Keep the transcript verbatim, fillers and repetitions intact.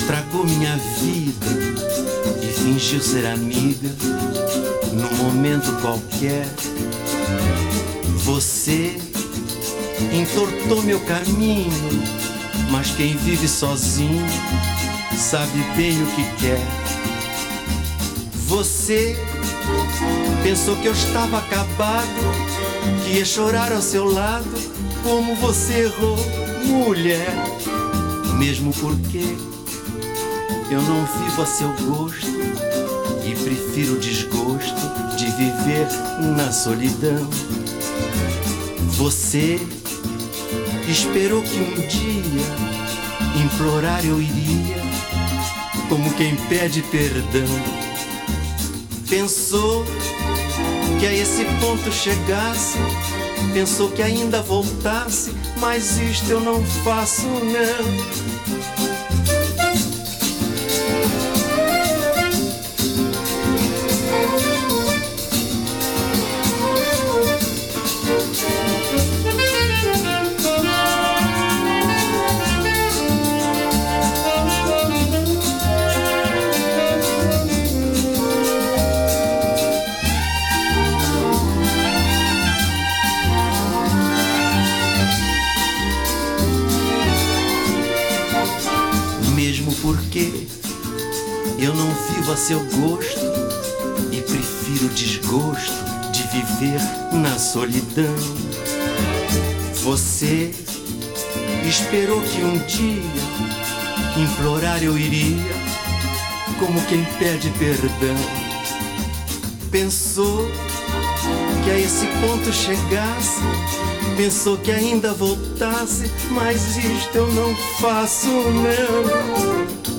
estragou minha vida e fingiu ser amiga num momento qualquer. Você entortou meu caminho, mas quem vive sozinho sabe bem o que quer. Você pensou que eu estava acabado, que ia chorar ao seu lado. Como você errou, mulher. Mesmo porque eu não vivo a seu gosto e prefiro o desgosto de viver na solidão. Você esperou que um dia implorar eu iria, como quem pede perdão. Pensou que a esse ponto chegasse, pensou que ainda voltasse, mas isto eu não faço, não. Porque eu não vivo a seu gosto e prefiro o desgosto de viver na solidão. Você esperou que um dia implorar eu iria, como quem pede perdão. Pensou que a esse ponto chegasse, pensou que ainda voltasse, mas isto eu não faço, não.